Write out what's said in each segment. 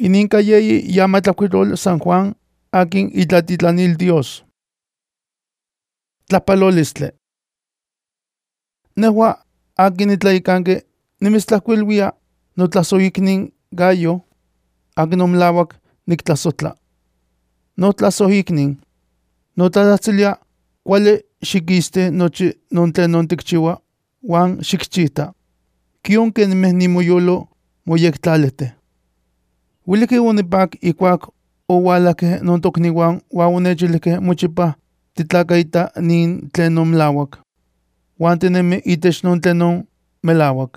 Ininka yeyi yamatlacuilol San Juan akin itlatitlanil Dios. Tlapalolistle. Nehua akin itlaikanke nimistlahcuilwia notlasohiknin Gayo akin omlawak niktlasotla. Notlasohiknin, notlatlahtzilia kuali xikiste nochi non tlen non tikchiua huan xikchita. Kion kenimeh nimoyolo moyektlalete. Uiliki onipak ikuak oualakeh non tokniuan huan onechilihkeh mochipa titlakaita nin tlen non melawak. Huan tinemi itech non tlen non melawak.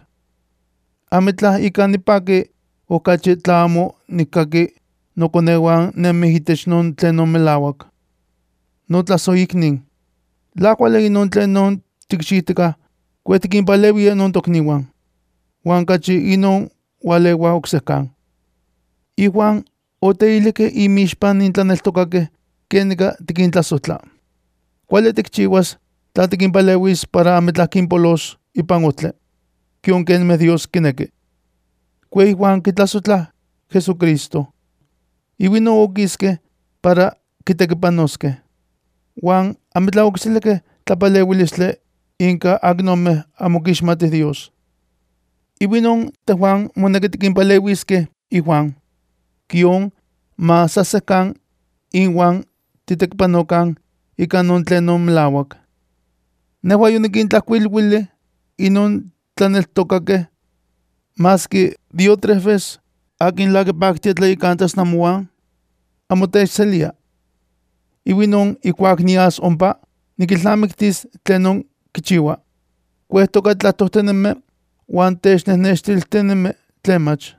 Amitlah ika nipaki okachi tla amo nikkaki nokoneuan nemih itech non tlen non melawak. Notlasohiknin, tlakuali inon tlen non tikchihtika kue tikinpalewia non tokniuan. Huan kachi inon ualewa oksekan. Ihuan oteilihkeh inmixpan nin tlaneltokakeh kenika tikintlasotla. Kuali tikchiuas tla tikinpalewis para amitlah kinpolos ipan otle. Kion kenimeh Dios kineki. Kue ihuan kitlasotlah Jesucristo. Iuinon okiskeh para kitekipanoskeh. Huan amitlah okiselihkeh tlapaleuilistle inka aknomeh amo kixmatih Dios. Iuinon tehuan moneki tikinpalewiskeh ihuan. Kion ma sasehkan inhuan titekipanokan ika non tlen non melawak. Nehua yonikintlahcuilwili inon tlaneltokakeh maski Diotrefes akin lakipaktia tlayekanas namohuan amo techselia. Iuinon ikuak nias ompa nikilnamiktis tlen non kichiua. Kuehtoka tlahtohtinemi huan technehnextiltinemi tlen mach.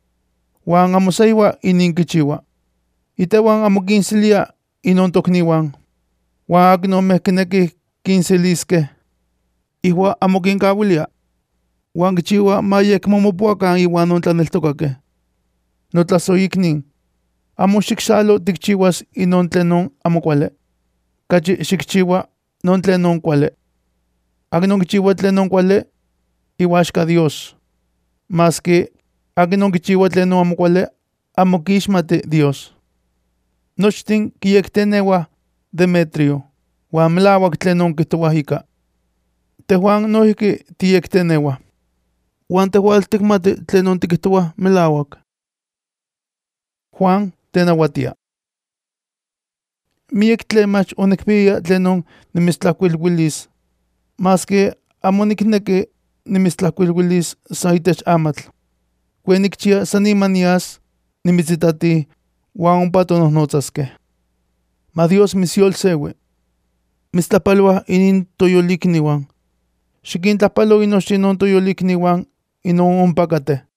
Huan amo saiwa inin kichiua. Itehuan amo kinselia inon tokniuan. Huan akinomeh kinekih kinseliskeh. Ihua amo kinkauilia. Huan kichiua ma yekmomopuakan ihuan non tlaneltokakeh. Notlasohiknin, amo xikxalo tikchiuas inon tlen non amo kuali. Kachi xikchiua non tlen non kuali. Akinon kichiua tlen non kuali, iuaxka Dios. Maski akinon kichiua tlen non amo kuali, amo kixmati Dios. Nochtin kiyekteneuah Demetrio, huan melawak tlen non kihtowah ika. Tehuan noihki tiyekteneuah. Huan tehual tikmati tlen non tikihtowah melawak. Juan tenauatia. Miek tlen mach onikpia tlen non nimistlahcuilwilis, maski amo nikneki nimistlahcuilwilis sa itech amatl. Kue nikchia san niman nias nimitzitati huan ompa tonohnotzaskeh. Ma Dios misyolseui. Mitztlapaloa inin toyolikniuan. Xikintlapalo inochtin non toyolikniuan inon ompa kateh.